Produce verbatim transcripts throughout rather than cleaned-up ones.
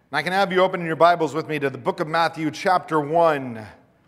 And I can have you open in your Bibles with me to the book of Matthew chapter one.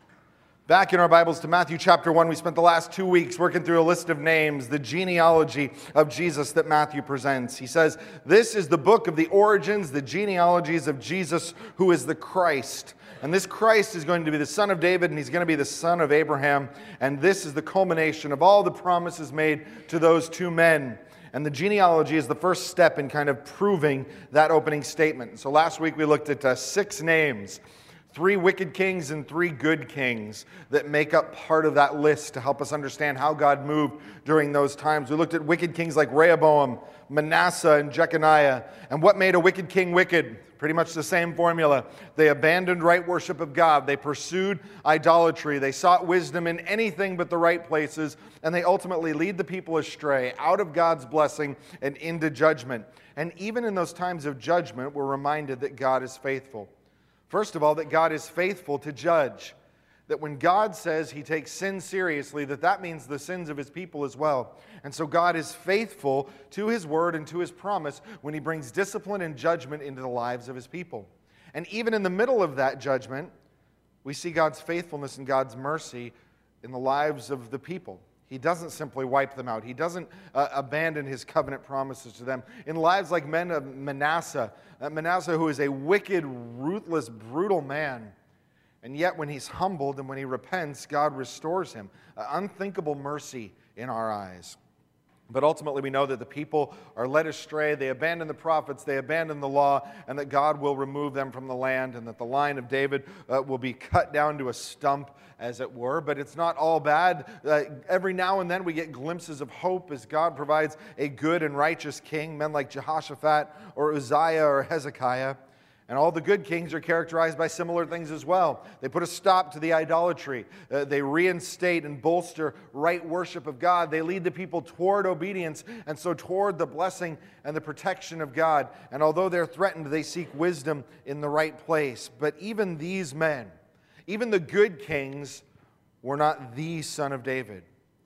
Back in our Bibles to Matthew chapter one, we spent the last two weeks working through a list of names, the genealogy of Jesus that Matthew presents. He says, this is the book of the origins, the genealogies of Jesus, who is the Christ. And this Christ is going to be the son of David, and he's going to be the son of Abraham. And this is the culmination of all the promises made to those two men. And the genealogy is the first step in kind of proving that opening statement. So last week we looked at uh, six names, three wicked kings and three good kings that make up part of that list to help us understand how God moved during those times. We looked at wicked kings like Rehoboam, Manasseh, and Jeconiah. And what made a wicked king wicked? Pretty much the same formula. They abandoned right worship of God. They pursued idolatry. They sought wisdom in anything but the right places. And they ultimately lead the people astray, out of God's blessing and into judgment. And even in those times of judgment, we're reminded that God is faithful. First of all, that God is faithful to judge. That when God says he takes sin seriously, that that means the sins of his people as well. And so God is faithful to his word and to his promise when he brings discipline and judgment into the lives of his people. And even in the middle of that judgment, we see God's faithfulness and God's mercy in the lives of the people. He doesn't simply wipe them out. He doesn't uh, abandon his covenant promises to them. In lives like men of Manasseh, uh, Manasseh who is a wicked, ruthless, brutal man, and yet when he's humbled and when he repents, God restores him. Uh, unthinkable mercy in our eyes. But ultimately we know that the people are led astray, they abandon the prophets, they abandon the law, and that God will remove them from the land, and that the line of David uh, will be cut down to a stump, as it were. But it's not all bad. Uh, every now and then we get glimpses of hope as God provides a good and righteous king, men like Jehoshaphat or Uzziah or Hezekiah. And all the good kings are characterized by similar things as well. They put a stop to the idolatry. Uh, they reinstate and bolster right worship of God. They lead the people toward obedience and so toward the blessing and the protection of God. And although they're threatened, they seek wisdom in the right place. But even these men, even the good kings, were not the son of David.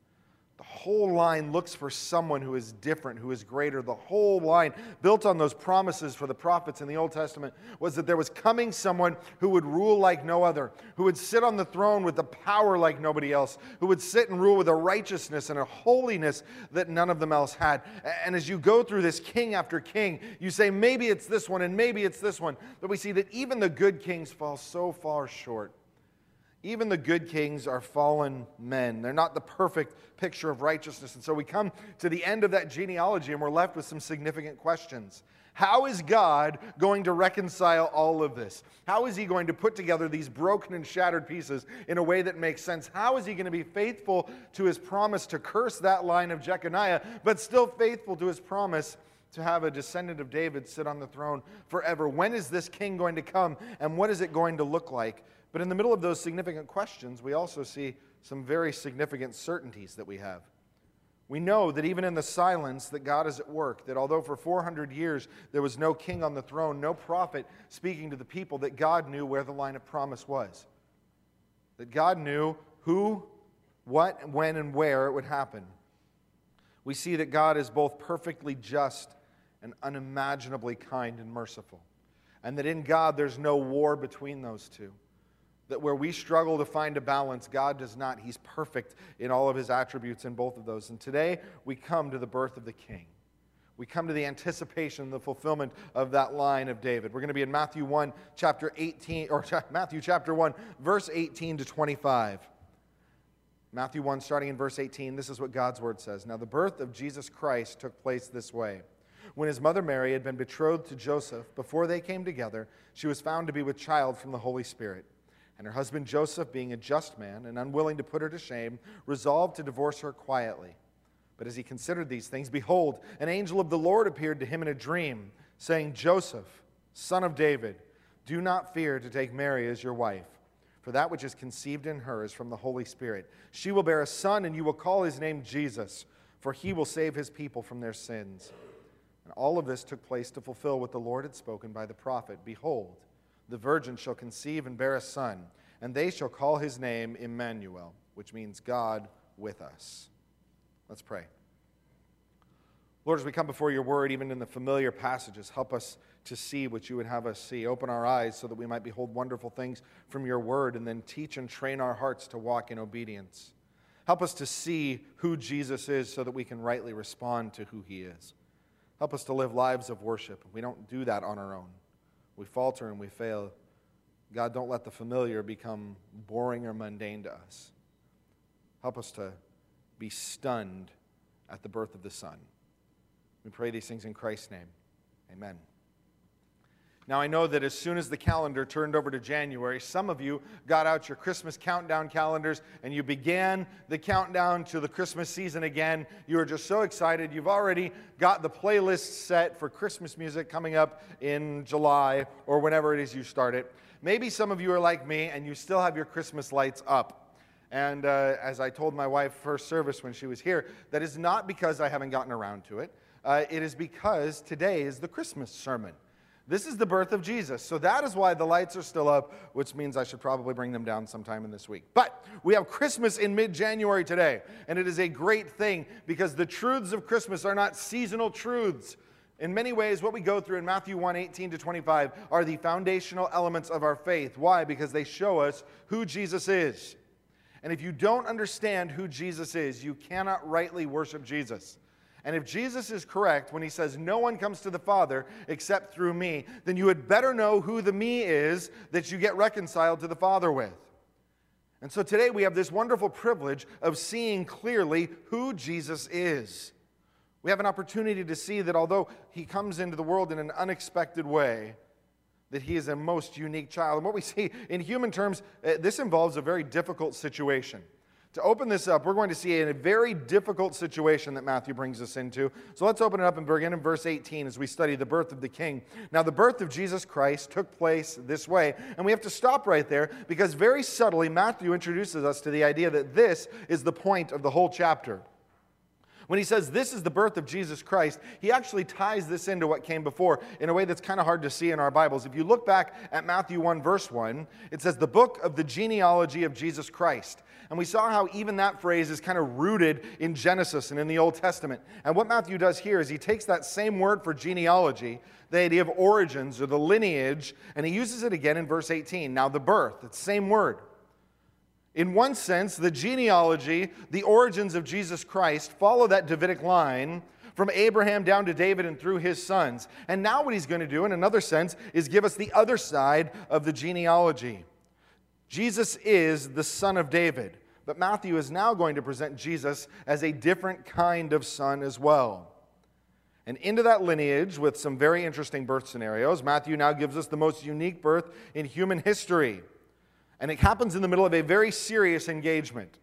The whole line looks for someone who is different, who is greater. The whole line, built on those promises for the prophets in the Old Testament, was that there was coming someone who would rule like no other, who would sit on the throne with the power like nobody else, who would sit and rule with a righteousness and a holiness that none of them else had. And as you go through this king after king, you say, maybe it's this one and maybe it's this one. But we see that even the good kings fall so far short. Even the good kings are fallen men. They're not the perfect picture of righteousness. And so we come to the end of that genealogy and we're left with some significant questions. How is God going to reconcile all of this? How is he going to put together these broken and shattered pieces in a way that makes sense? How is he going to be faithful to his promise to curse that line of Jeconiah, but still faithful to his promise to have a descendant of David sit on the throne forever? When is this king going to come, and what is it going to look like? But in the middle of those significant questions, we also see some very significant certainties that we have. We know that even in the silence that God is at work, that although for four hundred years there was no king on the throne, no prophet speaking to the people, that God knew where the line of promise was. That God knew who, what, when, and where it would happen. We see that God is both perfectly just and unimaginably kind and merciful. And that in God there's no war between those two. That where we struggle to find a balance, God does not. He's perfect in all of his attributes in both of those. And today we come to the birth of the King. We come to the anticipation, the fulfillment of that line of David. We're going to be in Matthew one, chapter eighteen, or Matthew chapter one, verse eighteen to twenty-five. Matthew one, starting in verse eighteen, this is what God's word says. Now the birth of Jesus Christ took place this way. When his mother Mary had been betrothed to Joseph, before they came together, she was found to be with child from the Holy Spirit. And her husband Joseph, being a just man and unwilling to put her to shame, resolved to divorce her quietly. But as he considered these things, behold, an angel of the Lord appeared to him in a dream, saying, Joseph, son of David, do not fear to take Mary as your wife, for that which is conceived in her is from the Holy Spirit. She will bear a son, and you will call his name Jesus, for he will save his people from their sins. And all of this took place to fulfill what the Lord had spoken by the prophet. Behold, the virgin shall conceive and bear a son, and they shall call his name Emmanuel, which means God with us. Let's pray. Lord, as we come before your word, even in the familiar passages, help us to see what you would have us see. Open our eyes so that we might behold wonderful things from your word, and then teach and train our hearts to walk in obedience. Help us to see who Jesus is so that we can rightly respond to who he is. Help us to live lives of worship. We don't do that on our own. We falter and we fail. God, don't let the familiar become boring or mundane to us. Help us to be stunned at the birth of the Son. We pray these things in Christ's name. Amen. Now, I know that as soon as the calendar turned over to January, some of you got out your Christmas countdown calendars and you began the countdown to the Christmas season again. You were just so excited. You've already got the playlist set for Christmas music coming up in July or whenever it is you start it. Maybe some of you are like me and you still have your Christmas lights up. And uh, as I told my wife first service when she was here, that is not because I haven't gotten around to it. Uh, it is because today is the Christmas sermon. This is the birth of Jesus. So that is why the lights are still up, which means I should probably bring them down sometime in this week. But we have Christmas in mid-January today, and it is a great thing because the truths of Christmas are not seasonal truths. In many ways, what we go through in Matthew one, eighteen to twenty-five are the foundational elements of our faith. Why? Because they show us who Jesus is. And if you don't understand who Jesus is, you cannot rightly worship Jesus. And if Jesus is correct when he says, no one comes to the Father except through me, then you had better know who the me is that you get reconciled to the Father with. And so today we have this wonderful privilege of seeing clearly who Jesus is. We have an opportunity to see that although he comes into the world in an unexpected way, that he is a most unique child. And what we see in human terms, this involves a very difficult situation. To open this up, we're going to see a very difficult situation that Matthew brings us into. So let's open it up and begin in verse eighteen as we study the birth of the King. Now, the birth of Jesus Christ took place this way, and we have to stop right there because very subtly Matthew introduces us to the idea that this is the point of the whole chapter. When he says this is the birth of Jesus Christ, he actually ties this into what came before in a way that's kind of hard to see in our Bibles. If you look back at Matthew one, verse one, it says the book of the genealogy of Jesus Christ. And we saw how even that phrase is kind of rooted in Genesis and in the Old Testament. And what Matthew does here is he takes that same word for genealogy, the idea of origins or the lineage, and he uses it again in verse eighteen. Now the birth, it's the same word. In one sense, the genealogy, the origins of Jesus Christ, follow that Davidic line from Abraham down to David and through his sons. And now what he's going to do, in another sense, is give us the other side of the genealogy. Jesus is the son of David, but Matthew is now going to present Jesus as a different kind of son as well. And into that lineage, with some very interesting birth scenarios, Matthew now gives us the most unique birth in human history. And it happens in the middle of a very serious engagement.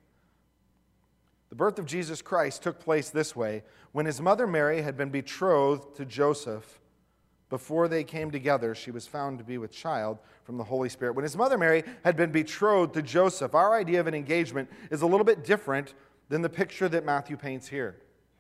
The birth of Jesus Christ took place this way. When his mother Mary had been betrothed to Joseph, before they came together, she was found to be with child from the Holy Spirit. When his mother Mary had been betrothed to Joseph, our idea of an engagement is a little bit different than the picture that Matthew paints here.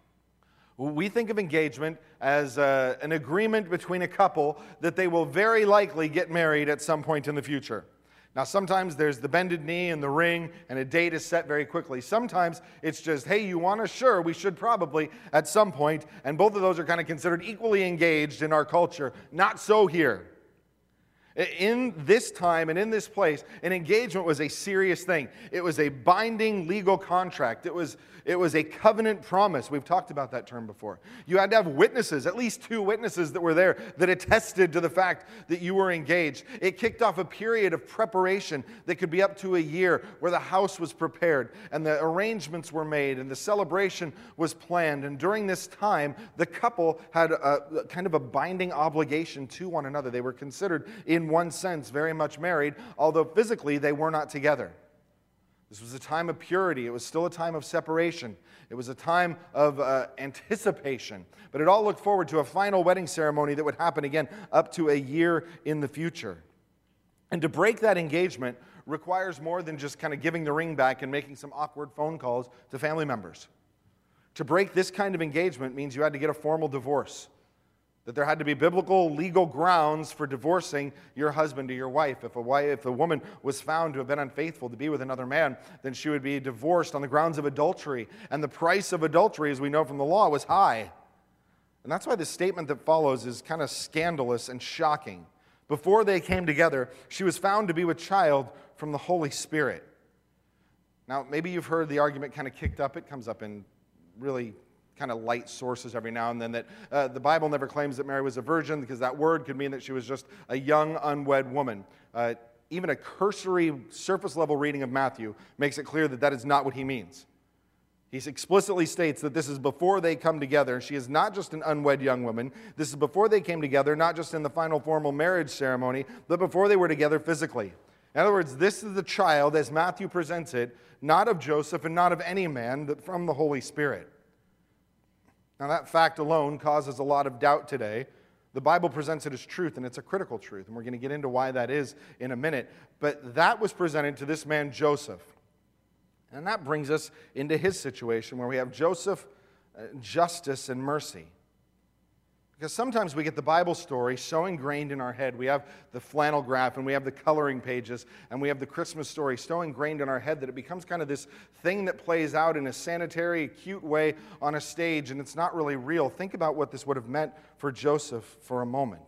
We think of engagement as uh, an agreement between a couple that they will very likely get married at some point in the future. Now, sometimes there's the bended knee and the ring, and a date is set very quickly. Sometimes it's just, hey, you want to? Sure, we should probably at some point. And both of those are kind of considered equally engaged in our culture. Not so here. In this time and in this place, an engagement was a serious thing. It was a binding legal contract. It was, it was a covenant promise. We've talked about that term before. You had to have witnesses, at least two witnesses that were there that attested to the fact that you were engaged. It kicked off a period of preparation that could be up to a year where the house was prepared and the arrangements were made and the celebration was planned. And during this time, the couple had a, kind of a binding obligation to one another. They were considered in one sense very much married, although physically they were not together. This was a time of purity. It was still a time of separation. It was a time of uh, anticipation. But it all looked forward to a final wedding ceremony that would happen again up to a year in the future. And to break that engagement requires more than just kind of giving the ring back and making some awkward phone calls to family members. To break this kind of engagement means you had to get a formal divorce. That there had to be biblical, legal grounds for divorcing your husband or your wife. If a wife, if a woman was found to have been unfaithful to be with another man, then she would be divorced on the grounds of adultery. And the price of adultery, as we know from the law, was high. And that's why the statement that follows is kind of scandalous and shocking. Before they came together, she was found to be with child from the Holy Spirit. Now, maybe you've heard the argument kind of kicked up. It comes up in really kind of light sources every now and then that uh, the Bible never claims that Mary was a virgin, because that word could mean that she was just a young, unwed woman. Uh, even a cursory, surface-level reading of Matthew makes it clear that that is not what he means. He explicitly states that this is before they come together. She is not just an unwed young woman. This is before they came together, not just in the final formal marriage ceremony, but before they were together physically. In other words, this is the child, as Matthew presents it, not of Joseph and not of any man, but from the Holy Spirit. Now, that fact alone causes a lot of doubt today. The Bible presents it as truth, and it's a critical truth, and we're going to get into why that is in a minute. But that was presented to this man, Joseph. And that brings us into his situation, where we have Joseph, uh, justice, and mercy. Because sometimes we get the Bible story so ingrained in our head. We have the flannel graph, and we have the coloring pages, and we have the Christmas story so ingrained in our head that it becomes kind of this thing that plays out in a sanitary, cute way on a stage, and it's not really real. Think about what this would have meant for Joseph for a moment.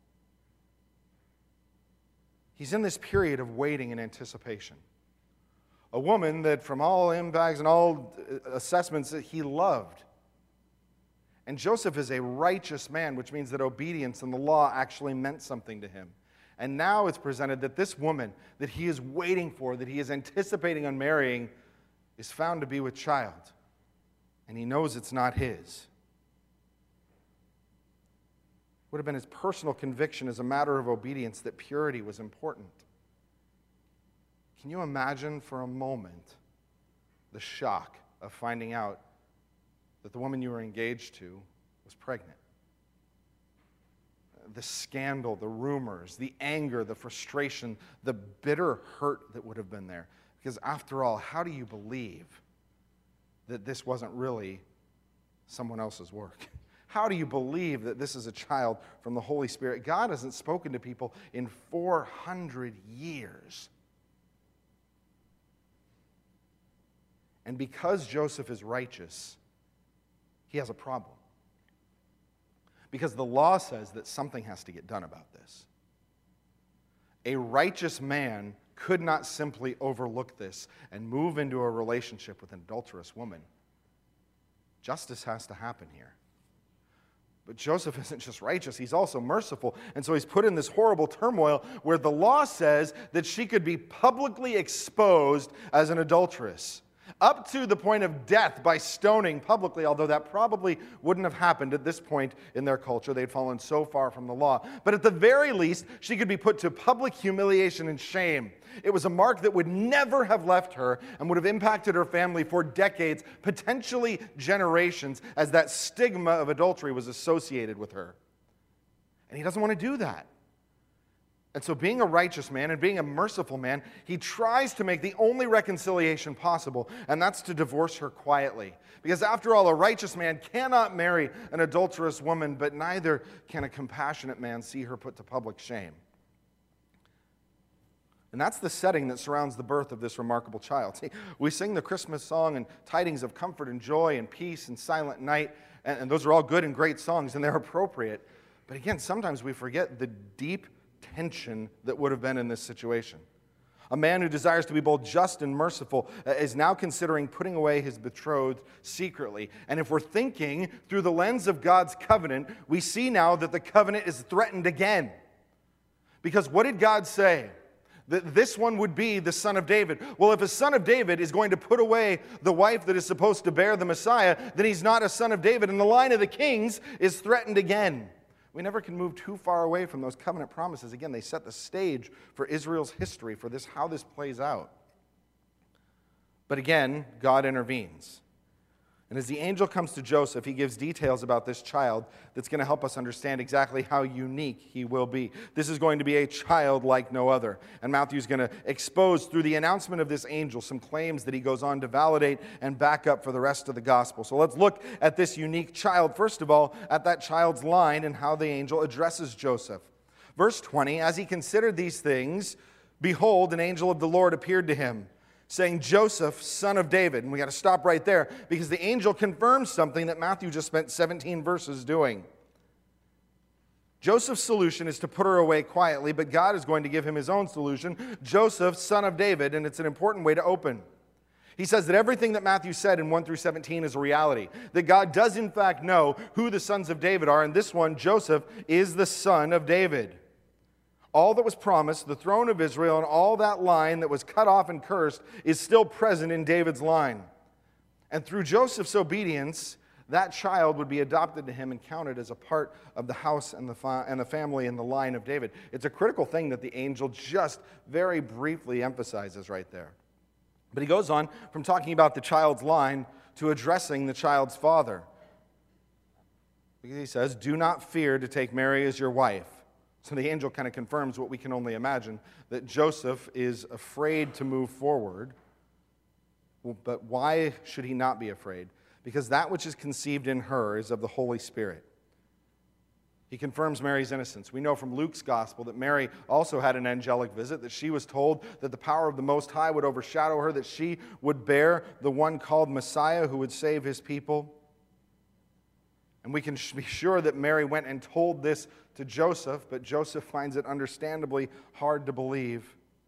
He's in this period of waiting and anticipation. A woman that from all impacts and all assessments that he loved. And Joseph is a righteous man, which means that obedience and the law actually meant something to him. And now it's presented that this woman that he is waiting for, that he is anticipating on marrying, is found to be with child. And he knows it's not his. It would have been his personal conviction as a matter of obedience that purity was important. Can you imagine for a moment the shock of finding out that the woman you were engaged to was pregnant? The scandal, the rumors, the anger, the frustration, the bitter hurt that would have been there. Because after all, how do you believe that this wasn't really someone else's work? How do you believe that this is a child from the Holy Spirit? God hasn't spoken to people in four hundred years. And because Joseph is righteous, he has a problem. Because the law says that something has to get done about this. A righteous man could not simply overlook this and move into a relationship with an adulterous woman. Justice has to happen here. But Joseph isn't just righteous, he's also merciful. And so he's put in this horrible turmoil where the law says that she could be publicly exposed as an adulteress, up to the point of death by stoning publicly, although that probably wouldn't have happened at this point in their culture. They'd fallen so far from the law. But at the very least, she could be put to public humiliation and shame. It was a mark that would never have left her and would have impacted her family for decades, potentially generations, as that stigma of adultery was associated with her. And he doesn't want to do that. And so being a righteous man and being a merciful man, he tries to make the only reconciliation possible, and that's to divorce her quietly. Because after all, a righteous man cannot marry an adulterous woman, but neither can a compassionate man see her put to public shame. And that's the setting that surrounds the birth of this remarkable child. See, we sing the Christmas song and tidings of comfort and joy and peace and silent night, and, and those are all good and great songs, and they're appropriate. But again, sometimes we forget the deep tension that would have been in this situation. A man who desires to be both just and merciful is now considering putting away his betrothed secretly. And if we're thinking through the lens of God's covenant, we see now that the covenant is threatened again. Because what did God say? That this one would be the son of David. Well, if a son of David is going to put away the wife that is supposed to bear the Messiah, then he's not a son of David, and the line of the kings is threatened again. We never can move too far away from those covenant promises. Again, they set the stage for Israel's history, for this, how this plays out. But again, God intervenes. And as the angel comes to Joseph, he gives details about this child that's going to help us understand exactly how unique he will be. This is going to be a child like no other. And Matthew's going to expose through the announcement of this angel some claims that he goes on to validate and back up for the rest of the gospel. So let's look at this unique child. First of all, at that child's line and how the angel addresses Joseph. Verse twenty, as he considered these things, behold, an angel of the Lord appeared to him. saying, Joseph, son of David. And we got to stop right there because the angel confirms something that Matthew just spent seventeen verses doing. Joseph's solution is to put her away quietly, but God is going to give him his own solution, Joseph, son of David, and it's an important way to open. He says that everything that Matthew said in one through seventeen is a reality, that God does in fact know who the sons of David are, and this one, Joseph, is the son of David. All that was promised, the throne of Israel, and all that line that was cut off and cursed is still present in David's line. And through Joseph's obedience, that child would be adopted to him and counted as a part of the house and the, fa- and the family and the line of David. It's a critical thing that the angel just very briefly emphasizes right there. But he goes on from talking about the child's line to addressing the child's father. Because he says, do not fear to take Mary as your wife. So the angel kind of confirms what we can only imagine, that Joseph is afraid to move forward. Well, but why should he not be afraid? Because that which is conceived in her is of the Holy Spirit. He confirms Mary's innocence. We know from Luke's gospel that Mary also had an angelic visit, that she was told that the power of the Most High would overshadow her, that she would bear the one called Messiah who would save his people. And we can be sure that Mary went and told this to Joseph, but Joseph finds it understandably hard to believe.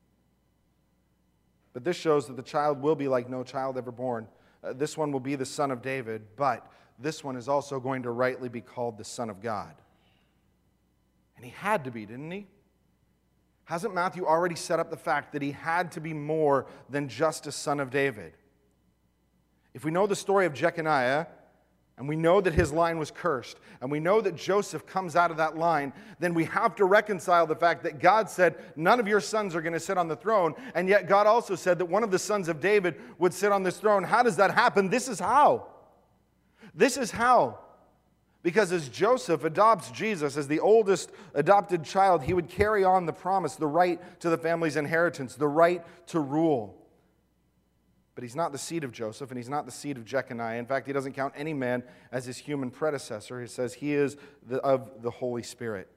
But this shows that the child will be like no child ever born. Uh, this one will be the son of David, but this one is also going to rightly be called the Son of God. And he had to be, didn't he? Hasn't Matthew already set up the fact that he had to be more than just a son of David? If we know the story of Jeconiah, and we know that his line was cursed, and we know that Joseph comes out of that line, then we have to reconcile the fact that God said, none of your sons are going to sit on the throne, and yet God also said that one of the sons of David would sit on this throne. How does that happen? This is how. This is how. Because as Joseph adopts Jesus as the oldest adopted child, he would carry on the promise, the right to the family's inheritance, the right to rule. But he's not the seed of Joseph, and he's not the seed of Jeconiah. In fact, he doesn't count any man as his human predecessor. He says he is the, of the Holy Spirit.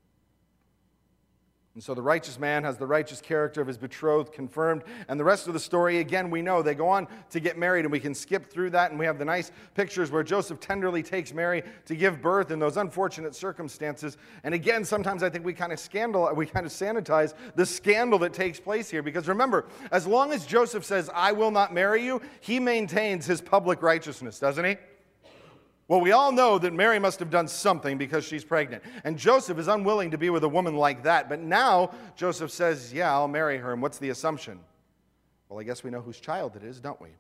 And so the righteous man has the righteous character of his betrothed confirmed. And the rest of the story, again, we know. They go on to get married, and we can skip through that. And we have the nice pictures where Joseph tenderly takes Mary to give birth in those unfortunate circumstances. And again, sometimes I think we kind of scandal, we kind of sanitize the scandal that takes place here. Because remember, as long as Joseph says, I will not marry you, he maintains his public righteousness, doesn't he? Well, we all know that Mary must have done something because she's pregnant. And Joseph is unwilling to be with a woman like that. But now Joseph says, yeah, I'll marry her. And what's the assumption? Well, I guess we know whose child it is, don't we? And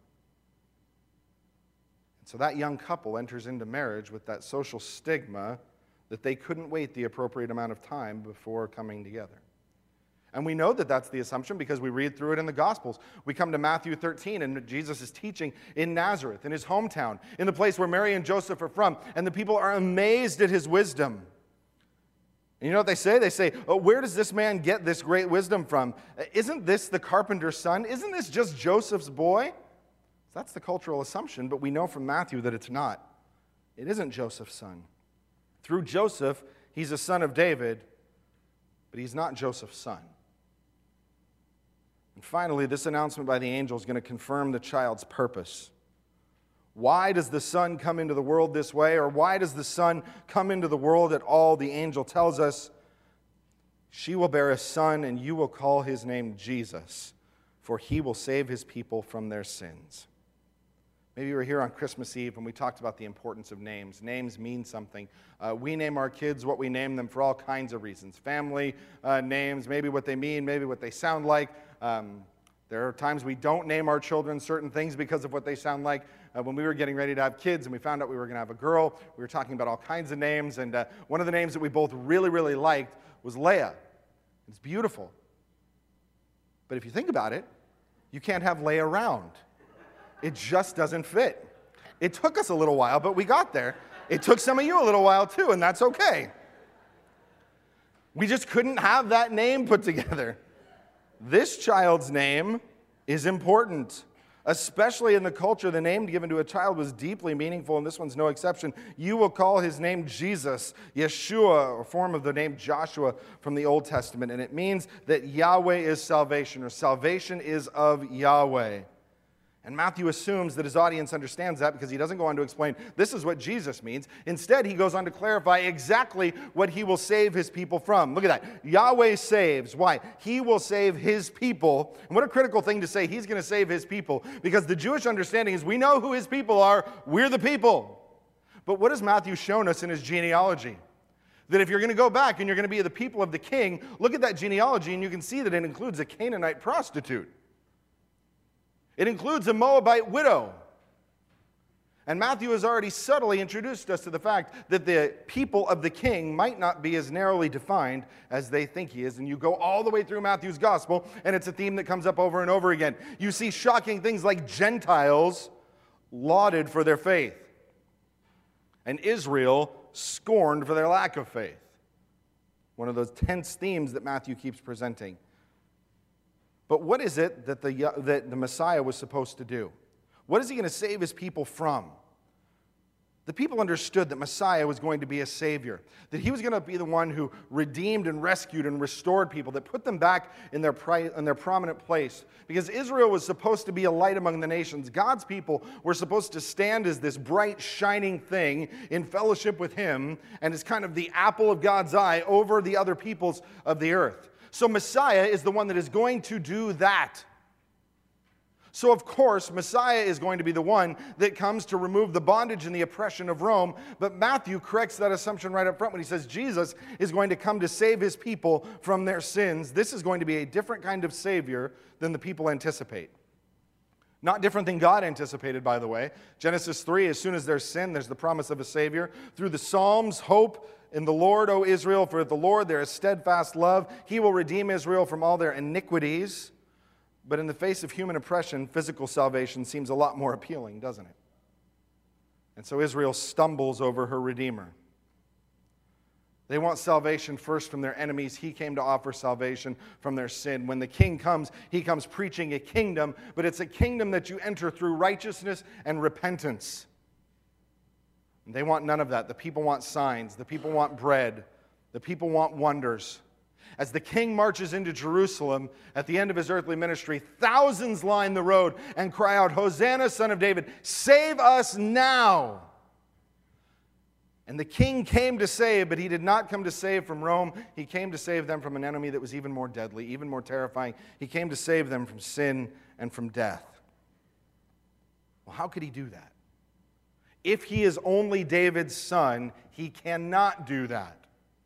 so that young couple enters into marriage with that social stigma that they couldn't wait the appropriate amount of time before coming together. And we know that that's the assumption because we read through it in the Gospels. We come to Matthew thirteen, and Jesus is teaching in Nazareth, in his hometown, in the place where Mary and Joseph are from, and the people are amazed at his wisdom. And you know what they say? They say, oh, where does this man get this great wisdom from? Isn't this the carpenter's son? Isn't this just Joseph's boy? That's the cultural assumption, but we know from Matthew that it's not. It isn't Joseph's son. Through Joseph, he's a son of David, but he's not Joseph's son. And finally, this announcement by the angel is going to confirm the child's purpose. Why does the Son come into the world this way? Or why does the Son come into the world at all? The angel tells us, she will bear a son, and you will call his name Jesus, for he will save his people from their sins. Maybe you were here on Christmas Eve when we talked about the importance of names. Names mean something. Uh, we name our kids what we name them for all kinds of reasons. Family uh, names, maybe what they mean, maybe what they sound like. Um, there are times we don't name our children certain things because of what they sound like. Uh, when we were getting ready to have kids and we found out we were going to have a girl, we were talking about all kinds of names. And uh, one of the names that we both really, really liked was Leia. It's beautiful. But if you think about it, you can't have Leia around. It just doesn't fit. It took us a little while, but we got there. It took some of you a little while too, and that's okay. We just couldn't have that name put together. This child's name is important. Especially in the culture, the name given to a child was deeply meaningful, and this one's no exception. You will call his name Jesus, Yeshua, a form of the name Joshua from the Old Testament, and it means that Yahweh is salvation, or salvation is of Yahweh. And Matthew assumes that his audience understands that because he doesn't go on to explain this is what Jesus means. Instead, he goes on to clarify exactly what he will save his people from. Look at that. Yahweh saves. Why? He will save his people. And what a critical thing to say, he's going to save his people. Because the Jewish understanding is we know who his people are. We're the people. But what has Matthew shown us in his genealogy? That if you're going to go back and you're going to be the people of the king, look at that genealogy and you can see that it includes a Canaanite prostitute. It includes a Moabite widow. And Matthew has already subtly introduced us to the fact that the people of the king might not be as narrowly defined as they think he is. And you go all the way through Matthew's gospel, and it's a theme that comes up over and over again. You see shocking things like Gentiles lauded for their faith, and Israel scorned for their lack of faith. One of those tense themes that Matthew keeps presenting. But what is it that the, that the Messiah was supposed to do? What is he going to save his people from? The people understood that Messiah was going to be a savior, that he was going to be the one who redeemed and rescued and restored people, that put them back in their, pri- in their prominent place. Because Israel was supposed to be a light among the nations. God's people were supposed to stand as this bright, shining thing in fellowship with him and as kind of the apple of God's eye over the other peoples of the earth. So Messiah is the one that is going to do that. So of course, Messiah is going to be the one that comes to remove the bondage and the oppression of Rome. But Matthew corrects that assumption right up front when he says Jesus is going to come to save his people from their sins. This is going to be a different kind of Savior than the people anticipate. Not different than God anticipated, by the way. Genesis three, as soon as there's sin, there's the promise of a Savior. Through the Psalms, hope in the Lord, O Israel, for the Lord there is steadfast love. He will redeem Israel from all their iniquities. But in the face of human oppression, physical salvation seems a lot more appealing, doesn't it? And so Israel stumbles over her Redeemer. They want salvation first from their enemies. He came to offer salvation from their sin. When the king comes, he comes preaching a kingdom, but it's a kingdom that you enter through righteousness and repentance. And they want none of that. The people want signs. The people want bread. The people want wonders. As the king marches into Jerusalem at the end of his earthly ministry, thousands line the road and cry out, Hosanna, Son of David, save us now. And the king came to save, but he did not come to save from Rome. He came to save them from an enemy that was even more deadly, even more terrifying. He came to save them from sin and from death. Well, how could he do that? If he is only David's son, he cannot do that.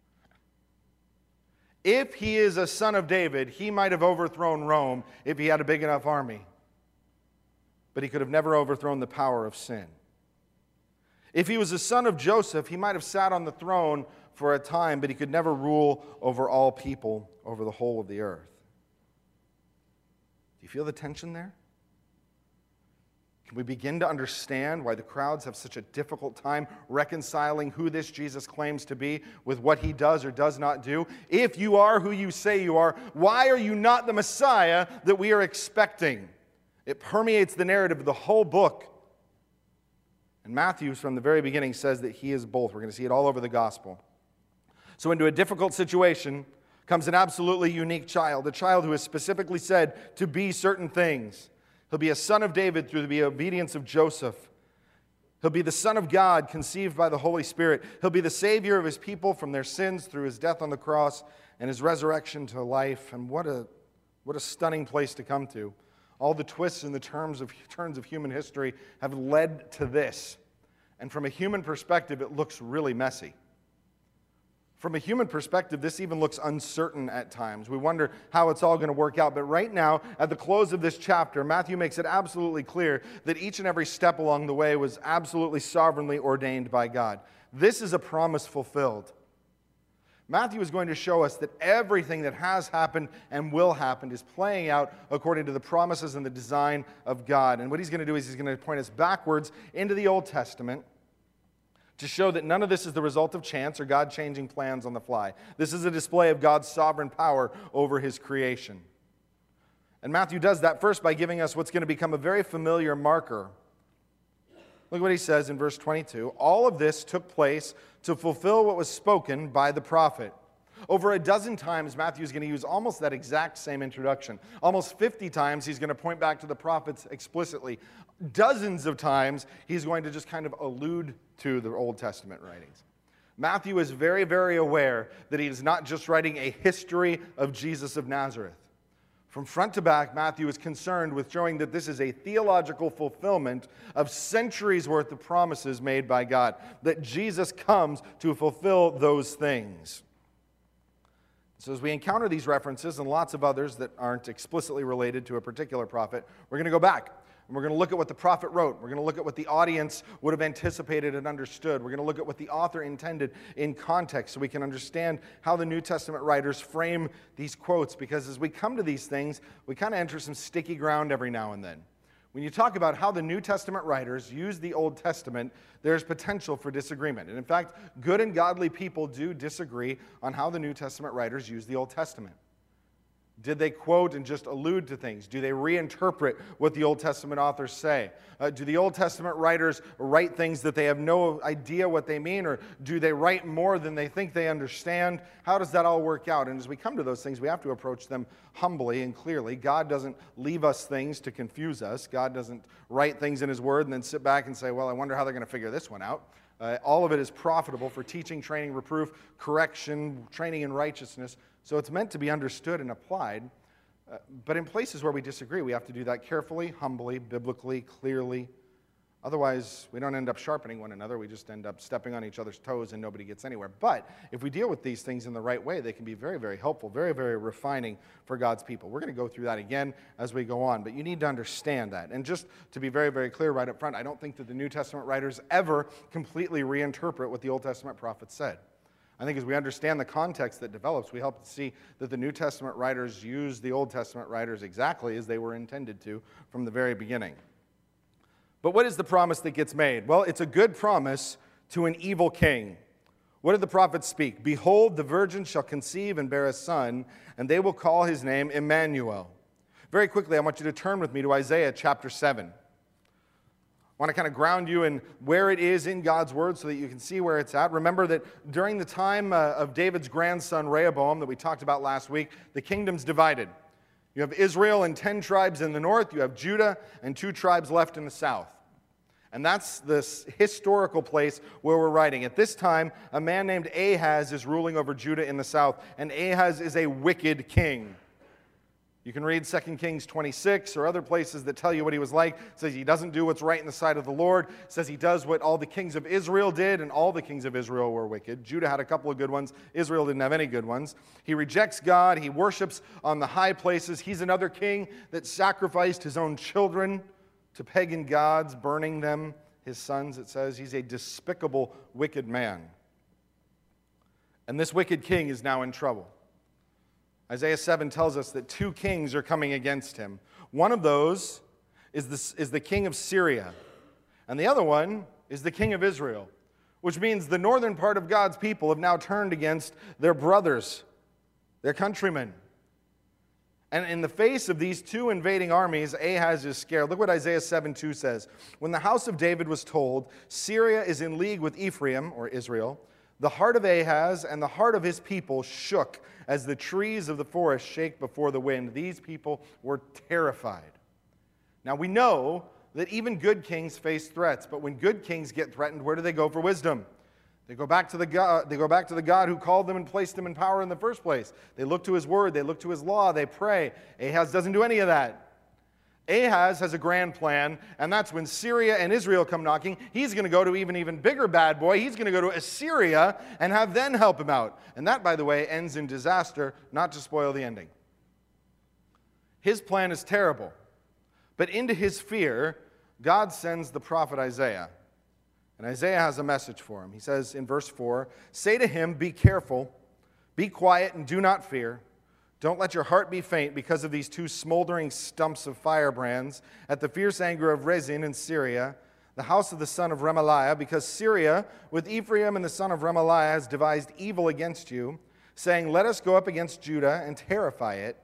If he is a son of David, he might have overthrown Rome if he had a big enough army. But he could have never overthrown the power of sin. If he was a son of Joseph, he might have sat on the throne for a time, but he could never rule over all people, over the whole of the earth. Do you feel the tension there? Can we begin to understand why the crowds have such a difficult time reconciling who this Jesus claims to be with what he does or does not do? If you are who you say you are, why are you not the Messiah that we are expecting? It permeates the narrative of the whole book. And Matthew, from the very beginning, says that he is both. We're going to see it all over the gospel. So into a difficult situation comes an absolutely unique child, a child who is specifically said to be certain things. He'll be a son of David through the obedience of Joseph. He'll be the Son of God conceived by the Holy Spirit. He'll be the Savior of his people from their sins through his death on the cross and his resurrection to life. And what a, what a stunning place to come to. All the twists and the turns of, turns of human history have led to this. And from a human perspective, it looks really messy. From a human perspective, this even looks uncertain at times. We wonder how it's all going to work out. But right now, at the close of this chapter, Matthew makes it absolutely clear that each and every step along the way was absolutely sovereignly ordained by God. This is a promise fulfilled. Matthew is going to show us that everything that has happened and will happen is playing out according to the promises and the design of God. And what he's going to do is he's going to point us backwards into the Old Testament to show that none of this is the result of chance or God changing plans on the fly. This is a display of God's sovereign power over his creation. And Matthew does that first by giving us what's going to become a very familiar marker. Look what he says in verse twenty-two. All of this took place to fulfill what was spoken by the prophet. Over a dozen times, Matthew is going to use almost that exact same introduction. Almost fifty times, he's going to point back to the prophets explicitly. Dozens of times, he's going to just kind of allude to the Old Testament writings. Matthew is very, very aware that he is not just writing a history of Jesus of Nazareth. From front to back, Matthew is concerned with showing that this is a theological fulfillment of centuries worth of promises made by God, that Jesus comes to fulfill those things. So as we encounter these references and lots of others that aren't explicitly related to a particular prophet, we're going to go back and we're going to look at what the prophet wrote. We're going to look at what the audience would have anticipated and understood. We're going to look at what the author intended in context so we can understand how the New Testament writers frame these quotes, because as we come to these things, we kind of enter some sticky ground every now and then. When you talk about how the New Testament writers use the Old Testament, there's potential for disagreement. And in fact, good and godly people do disagree on how the New Testament writers use the Old Testament. Did they quote and just allude to things? Do they reinterpret what the Old Testament authors say? Uh, do the Old Testament writers write things that they have no idea what they mean, or do they write more than they think they understand? How does that all work out? And as we come to those things, we have to approach them humbly and clearly. God doesn't leave us things to confuse us. God doesn't write things in His Word and then sit back and say, well, I wonder how they're going to figure this one out. Uh, all of it is profitable for teaching, training, reproof, correction, training in righteousness. So it's meant to be understood and applied. Uh, but in places where we disagree, we have to do that carefully, humbly, biblically, clearly. Otherwise, we don't end up sharpening one another. We just end up stepping on each other's toes and nobody gets anywhere. But if we deal with these things in the right way, they can be very, very helpful, very, very refining for God's people. We're going to go through that again as we go on, but you need to understand that. And just to be very, very clear right up front, I don't think that the New Testament writers ever completely reinterpret what the Old Testament prophets said. I think as we understand the context that develops, we help to see that the New Testament writers use the Old Testament writers exactly as they were intended to from the very beginning. But what is the promise that gets made? Well, it's a good promise to an evil king. What did the prophets speak? Behold, the virgin shall conceive and bear a son, and they will call his name Emmanuel. Very quickly, I want you to turn with me to Isaiah chapter seven. I want to kind of ground you in where it is in God's Word so that you can see where it's at. Remember that during the time uh, of David's grandson Rehoboam that we talked about last week, the kingdom's divided. You have Israel and ten tribes in the north. You have Judah and two tribes left in the south. And that's this historical place where we're writing. At this time, a man named Ahaz is ruling over Judah in the south, and Ahaz is a wicked king. You can read Second Kings twenty-six or other places that tell you what he was like. It says he doesn't do what's right in the sight of the Lord. It says he does what all the kings of Israel did, and all the kings of Israel were wicked. Judah had a couple of good ones. Israel didn't have any good ones. He rejects God. He worships on the high places. He's another king that sacrificed his own children to pagan gods, burning them, his sons, it says. He's a despicable, wicked man. And this wicked king is now in trouble. Isaiah seven tells us that two kings are coming against him. One of those is the, is the king of Syria, and the other one is the king of Israel, which means the northern part of God's people have now turned against their brothers, their countrymen. And in the face of these two invading armies, Ahaz is scared. Look what Isaiah seven two says. When the house of David was told, Syria is in league with Ephraim, or Israel, the heart of Ahaz and the heart of his people shook as the trees of the forest shake before the wind. These people were terrified. Now we know that even good kings face threats, but when good kings get threatened, where do they go for wisdom? They go back to the God, they go back to the God who called them and placed them in power in the first place. They look to his word, they look to his law, they pray. Ahaz doesn't do any of that. Ahaz has a grand plan, and that's when Syria and Israel come knocking, he's going to go to even even bigger bad boy. He's going to go to Assyria and have them help him out. And that, by the way, ends in disaster, not to spoil the ending. His plan is terrible. But into his fear, God sends the prophet Isaiah. And Isaiah has a message for him. He says in verse four, say to him, be careful, be quiet, and do not fear. Don't let your heart be faint because of these two smoldering stumps of firebrands at the fierce anger of Rezin in Syria, the house of the son of Remaliah, because Syria, with Ephraim and the son of Remaliah, has devised evil against you, saying, let us go up against Judah and terrify it,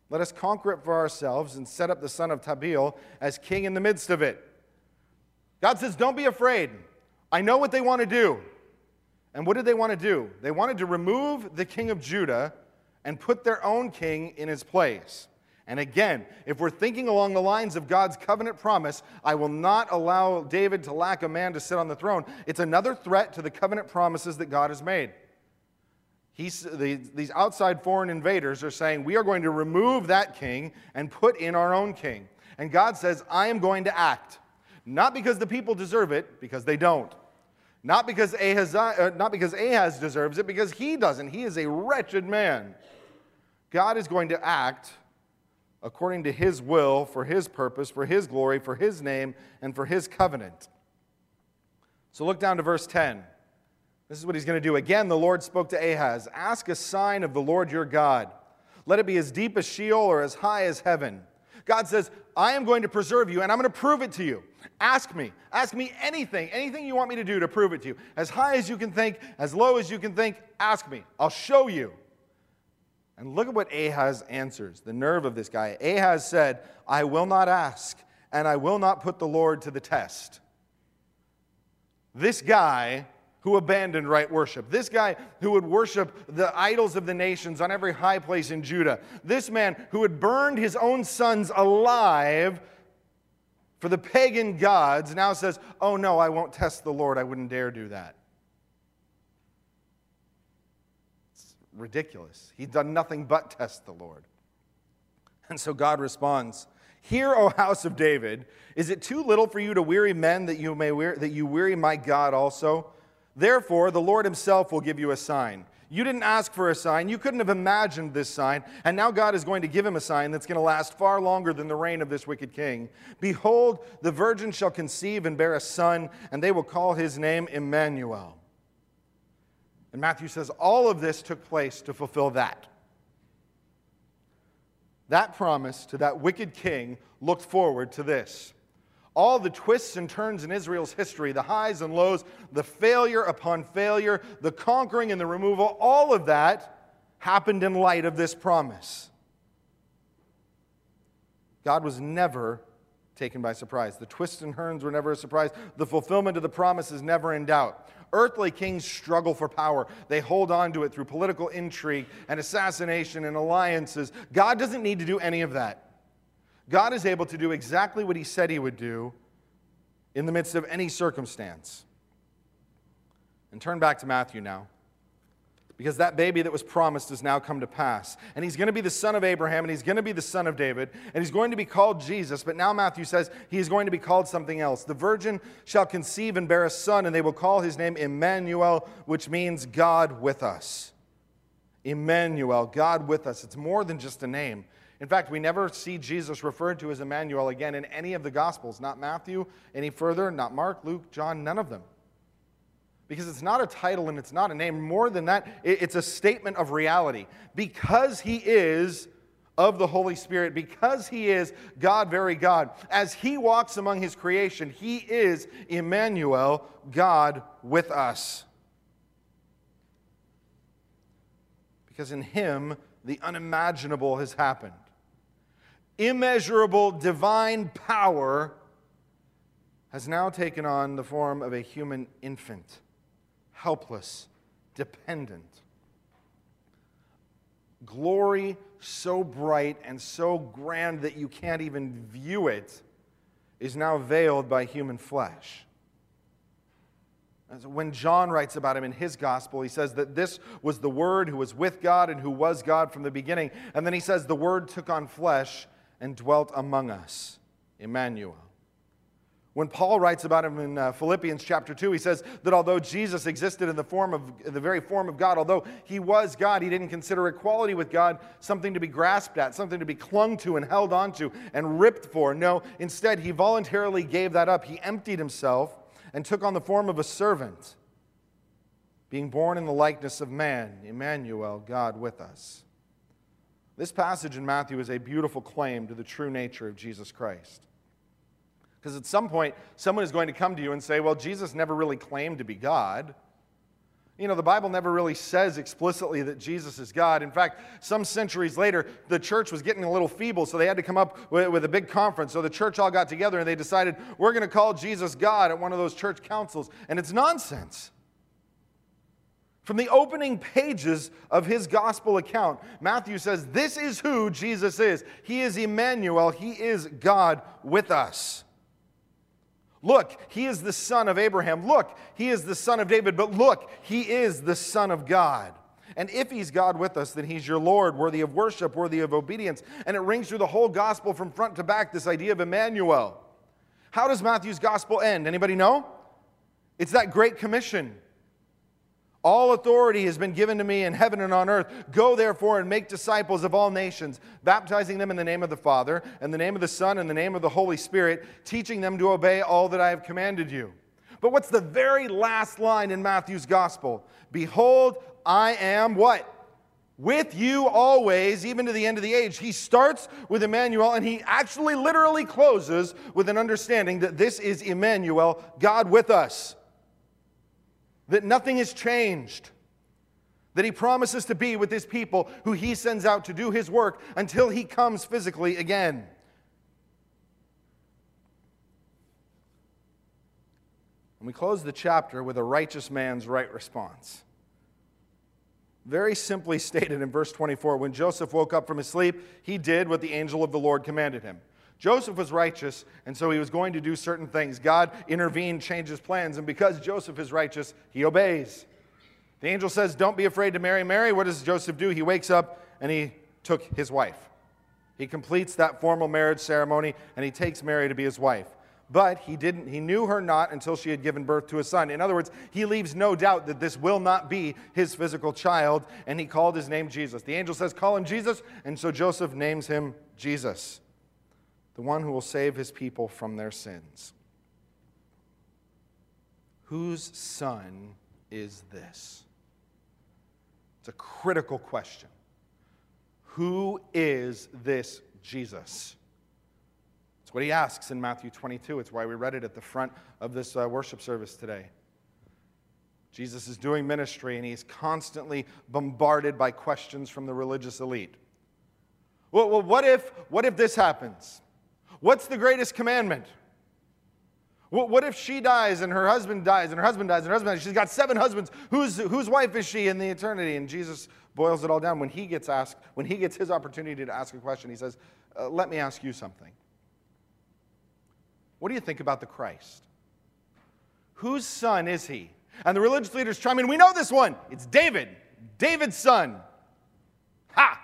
Let us conquer it for ourselves and set up the son of Tabeel as king in the midst of it. God says, don't be afraid. I know what they want to do. And what did they want to do? They wanted to remove the king of Judah and put their own king in his place. And again, if we're thinking along the lines of God's covenant promise, I will not allow David to lack a man to sit on the throne, it's another threat to the covenant promises that God has made. He's, the, these outside foreign invaders are saying, we are going to remove that king and put in our own king. And God says, I am going to act. Not because the people deserve it, because they don't. Not because Ahaz, uh, not because Ahaz deserves it, because he doesn't. He is a wretched man. God is going to act according to his will, for his purpose, for his glory, for his name, and for his covenant. So look down to verse ten. This is what he's going to do. Again, the Lord spoke to Ahaz, ask a sign of the Lord your God. Let it be as deep as Sheol or as high as heaven. God says, I am going to preserve you, and I'm going to prove it to you. Ask me. Ask me anything, anything you want me to do to prove it to you. As high as you can think, as low as you can think, ask me. I'll show you. And look at what Ahaz answers, the nerve of this guy. Ahaz said, I will not ask, and I will not put the Lord to the test. This guy who abandoned right worship. This guy who would worship the idols of the nations on every high place in Judah. This man who had burned his own sons alive for the pagan gods now says, oh no, I won't test the Lord. I wouldn't dare do that. It's ridiculous. He's done nothing but test the Lord. And so God responds, hear, O house of David, is it too little for you to weary men that you may weary, that you weary my God also? Therefore, the Lord himself will give you a sign. You didn't ask for a sign. You couldn't have imagined this sign. And now God is going to give him a sign that's going to last far longer than the reign of this wicked king. Behold, the virgin shall conceive and bear a son, and they will call his name Emmanuel. And Matthew says all of this took place to fulfill that. That promise to that wicked king looked forward to this. All the twists and turns in Israel's history, the highs and lows, the failure upon failure, the conquering and the removal, all of that happened in light of this promise. God was never taken by surprise. The twists and turns were never a surprise. The fulfillment of the promise is never in doubt. Earthly kings struggle for power. They hold on to it through political intrigue and assassination and alliances. God doesn't need to do any of that. God is able to do exactly what he said he would do in the midst of any circumstance. And turn back to Matthew now, because that baby that was promised has now come to pass. And he's going to be the son of Abraham, and he's going to be the son of David, and he's going to be called Jesus. But now Matthew says he is going to be called something else. The virgin shall conceive and bear a son, and they will call his name Emmanuel, which means God with us. Emmanuel, God with us. It's more than just a name. In fact, we never see Jesus referred to as Emmanuel again in any of the Gospels. Not Matthew, any further, not Mark, Luke, John, none of them. Because it's not a title and it's not a name. More than that, it's a statement of reality. Because he is of the Holy Spirit, because he is God, very God, as he walks among his creation, he is Emmanuel, God with us. Because in him, the unimaginable has happened. Immeasurable divine power has now taken on the form of a human infant, helpless, dependent. Glory so bright and so grand that you can't even view it is now veiled by human flesh. When John writes about him in his gospel, he says that this was the Word who was with God and who was God from the beginning. And then he says the Word took on flesh and dwelt among us, Emmanuel. When Paul writes about him in uh, Philippians chapter two, he says that although Jesus existed in the form of in the very form of God, although he was God, he didn't consider equality with God something to be grasped at, something to be clung to and held onto and ripped for. No, instead he voluntarily gave that up. He emptied himself and took on the form of a servant, being born in the likeness of man, Emmanuel, God with us. This passage in Matthew is a beautiful claim to the true nature of Jesus Christ. Because at some point, someone is going to come to you and say, well, Jesus never really claimed to be God. You know, the Bible never really says explicitly that Jesus is God. In fact, some centuries later, the church was getting a little feeble, so they had to come up with, with a big conference. So the church all got together and they decided, we're going to call Jesus God at one of those church councils. And it's nonsense. From the opening pages of his gospel account, Matthew says, this is who Jesus is. He is Emmanuel. He is God with us. Look, he is the son of Abraham. Look, he is the son of David. But look, he is the Son of God. And if he's God with us, then he's your Lord, worthy of worship, worthy of obedience. And it rings through the whole gospel from front to back, this idea of Emmanuel. How does Matthew's gospel end? Anybody know? It's that great commission. All authority has been given to me in heaven and on earth. Go therefore and make disciples of all nations, baptizing them in the name of the Father, and the name of the Son, and the name of the Holy Spirit, teaching them to obey all that I have commanded you. But what's the very last line in Matthew's gospel? Behold, I am what? With you always, even to the end of the age. He starts with Emmanuel, and he actually literally closes with an understanding that this is Emmanuel, God with us. That nothing has changed. That he promises to be with his people who he sends out to do his work until he comes physically again. And we close the chapter with a righteous man's right response. Very simply stated in verse twenty-four, when Joseph woke up from his sleep, he did what the angel of the Lord commanded him. Joseph was righteous, and so he was going to do certain things. God intervened, changed his plans, and because Joseph is righteous, he obeys. The angel says, don't be afraid to marry Mary. What does Joseph do? He wakes up, and he took his wife. He completes that formal marriage ceremony, and he takes Mary to be his wife. But he didn't. He knew her not until she had given birth to a son. In other words, he leaves no doubt that this will not be his physical child, and he called his name Jesus. The angel says, call him Jesus, and so Joseph names him Jesus, the one who will save his people from their sins. Whose son is this? It's a critical question. Who is this Jesus? It's what he asks in Matthew twenty-two. It's why we read it at the front of this uh, worship service today. Jesus is doing ministry, and he's constantly bombarded by questions from the religious elite. Well, well what if, what if this happens? What's the greatest commandment? What if she dies and her husband dies and her husband dies and her husband dies? She's got seven husbands. Whose, whose wife is she in the eternity? And Jesus boils it all down. When he gets asked, when he gets his opportunity to ask a question, he says, uh, let me ask you something. What do you think about the Christ? Whose son is he? And the religious leaders chime in, we know this one. It's David, David's son. Ha!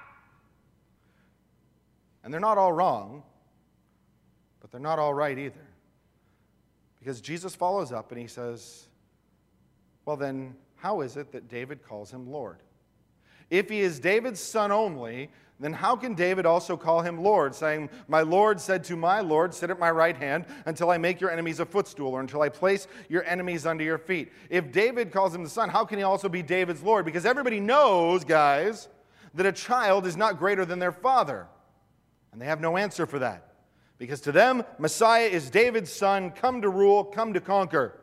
And they're not all wrong, but they're not all right either. Because Jesus follows up and he says, well then, how is it that David calls him Lord? If he is David's son only, then how can David also call him Lord, saying, my Lord said to my Lord, sit at my right hand until I make your enemies a footstool, or until I place your enemies under your feet. If David calls him the son, how can he also be David's Lord? Because everybody knows, guys, that a child is not greater than their father. And they have no answer for that. Because to them, Messiah is David's son, come to rule, come to conquer.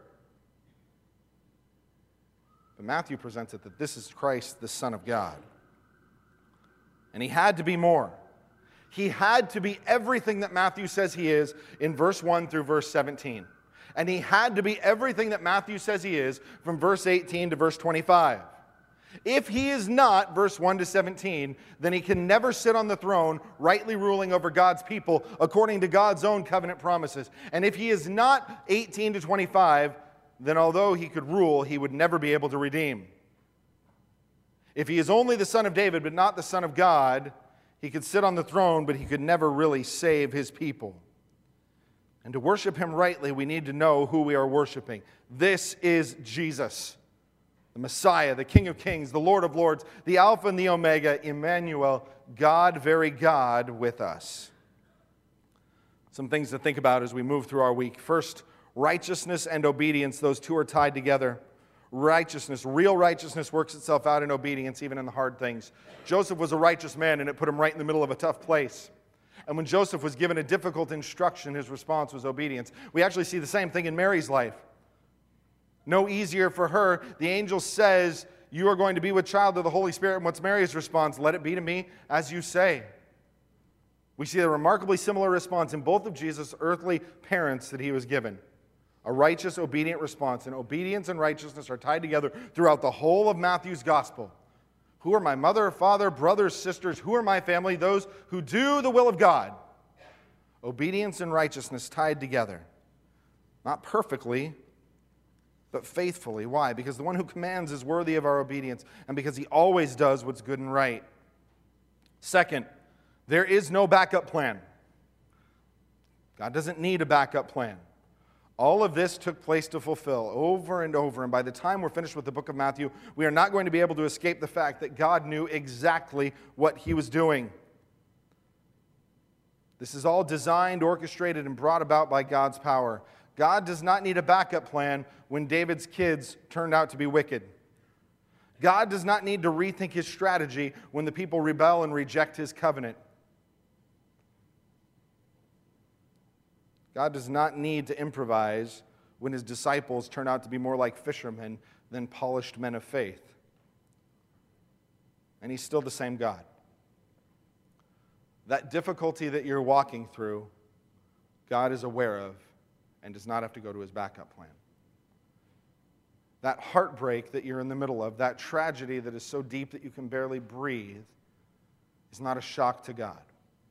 But Matthew presents it that this is Christ, the Son of God. And he had to be more. He had to be everything that Matthew says he is in verse one through verse seventeen. And he had to be everything that Matthew says he is from verse eighteen to verse twenty-five. If he is not, verse one to seventeen, then he can never sit on the throne, rightly ruling over God's people according to God's own covenant promises. And if he is not eighteen to twenty-five, then although he could rule, he would never be able to redeem. If he is only the son of David, but not the son of God, he could sit on the throne, but he could never really save his people. And to worship him rightly, we need to know who we are worshiping. This is Jesus, the Messiah, the King of Kings, the Lord of Lords, the Alpha and the Omega, Emmanuel, God, very God with us. Some things to think about as we move through our week. First, righteousness and obedience, those two are tied together. Righteousness, real righteousness works itself out in obedience, even in the hard things. Joseph was a righteous man, and it put him right in the middle of a tough place. And when Joseph was given a difficult instruction, his response was obedience. We actually see the same thing in Mary's life. No easier for her. The angel says, you are going to be with child of the Holy Spirit. And what's Mary's response? Let it be to me as you say. We see a remarkably similar response in both of Jesus' earthly parents that he was given. A righteous, obedient response. And obedience and righteousness are tied together throughout the whole of Matthew's gospel. Who are my mother, father, brothers, sisters? Who are my family? Those who do the will of God. Obedience and righteousness tied together. Not perfectly, but faithfully. Why? Because the one who commands is worthy of our obedience, and because he always does what's good and right. Second, there is no backup plan. God doesn't need a backup plan. All of this took place to fulfill over and over, and by the time we're finished with the book of Matthew, we are not going to be able to escape the fact that God knew exactly what he was doing. This is all designed, orchestrated, and brought about by God's power. God does not need a backup plan when David's kids turned out to be wicked. God does not need to rethink his strategy when the people rebel and reject his covenant. God does not need to improvise when his disciples turn out to be more like fishermen than polished men of faith. And he's still the same God. That difficulty that you're walking through, God is aware of and does not have to go to his backup plan. That heartbreak that you're in the middle of, that tragedy that is so deep that you can barely breathe, is not a shock to God.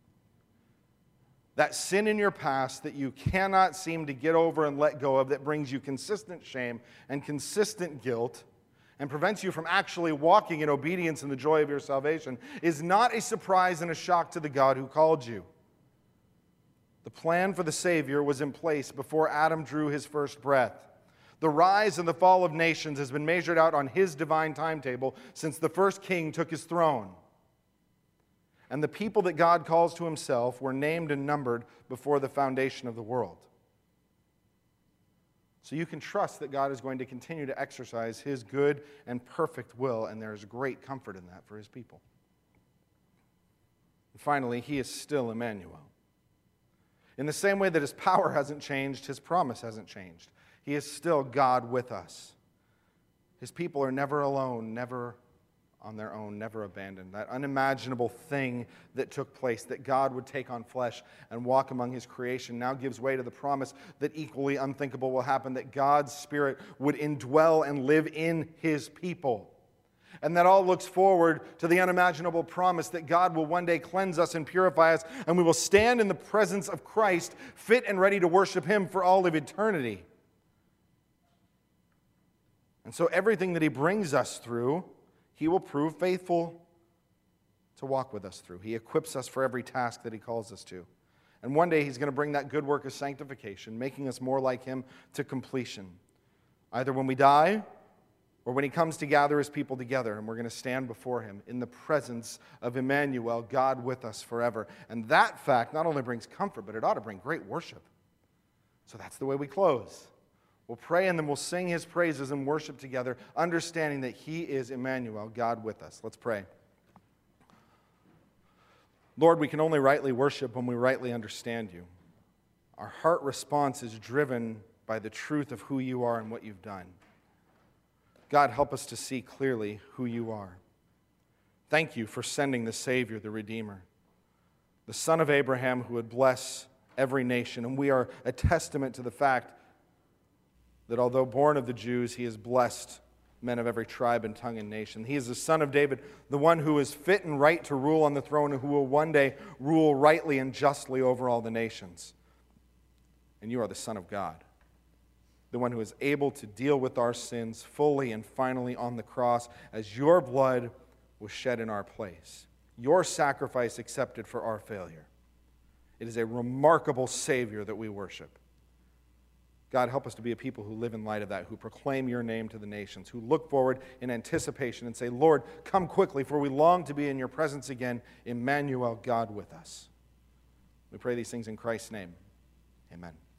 That sin in your past that you cannot seem to get over and let go of, that brings you consistent shame and consistent guilt and prevents you from actually walking in obedience and the joy of your salvation, is not a surprise and a shock to the God who called you. The plan for the Savior was in place before Adam drew his first breath. The rise and the fall of nations has been measured out on his divine timetable since the first king took his throne. And the people that God calls to himself were named and numbered before the foundation of the world. So you can trust that God is going to continue to exercise his good and perfect will, and there is great comfort in that for his people. And finally, he is still Emmanuel. In the same way that his power hasn't changed, his promise hasn't changed. He is still God with us. His people are never alone, never on their own, never abandoned. That unimaginable thing that took place, that God would take on flesh and walk among his creation, now gives way to the promise that equally unthinkable will happen, that God's Spirit would indwell and live in his people. And that all looks forward to the unimaginable promise that God will one day cleanse us and purify us, and we will stand in the presence of Christ, fit and ready to worship him for all of eternity. And so everything that he brings us through, he will prove faithful to walk with us through. He equips us for every task that he calls us to. And one day he's going to bring that good work of sanctification, making us more like him to completion. Either when we die or when he comes to gather his people together, and we're going to stand before him in the presence of Emmanuel, God with us forever. And that fact not only brings comfort, but it ought to bring great worship. So that's the way we close. We'll pray and then we'll sing his praises and worship together, understanding that he is Emmanuel, God with us. Let's pray. Lord, we can only rightly worship when we rightly understand you. Our heart response is driven by the truth of who you are and what you've done. God, help us to see clearly who you are. Thank you for sending the Savior, the Redeemer, the Son of Abraham who would bless every nation. And we are a testament to the fact that although born of the Jews, he has blessed men of every tribe and tongue and nation. He is the Son of David, the one who is fit and right to rule on the throne and who will one day rule rightly and justly over all the nations. And you are the Son of God, the one who is able to deal with our sins fully and finally on the cross as your blood was shed in our place, your sacrifice accepted for our failure. It is a remarkable Savior that we worship. God, help us to be a people who live in light of that, who proclaim your name to the nations, who look forward in anticipation and say, Lord, come quickly, for we long to be in your presence again. Emmanuel, God with us. We pray these things in Christ's name. Amen.